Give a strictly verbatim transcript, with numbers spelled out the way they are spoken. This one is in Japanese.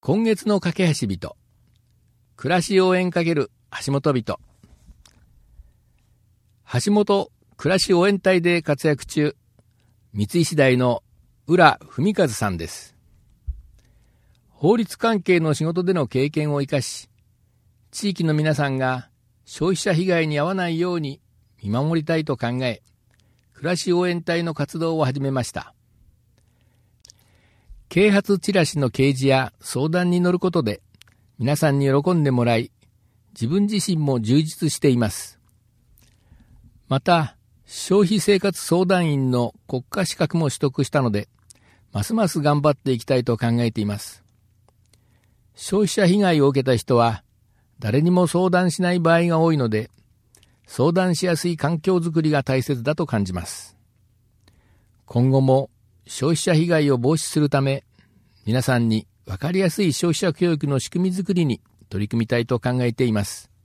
今月の架け橋人、暮らし応援かける橋本人。橋本暮らし応援隊で活躍中、三石大の浦文和さんです。法律関係の仕事での経験を生かし、地域の皆さんが消費者被害に遭わないように見守りたいと考え、暮らし応援隊の活動を始めました。啓発チラシの掲示や相談に乗ることで、皆さんに喜んでもらい、自分自身も充実しています。また、消費生活相談員の国家資格も取得したので、ますます頑張っていきたいと考えています。消費者被害を受けた人は、誰にも相談しない場合が多いので、相談しやすい環境づくりが大切だと感じます。今後も消費者被害を防止するため、皆さんに分かりやすい消費者教育の仕組みづくりに取り組みたいと考えています。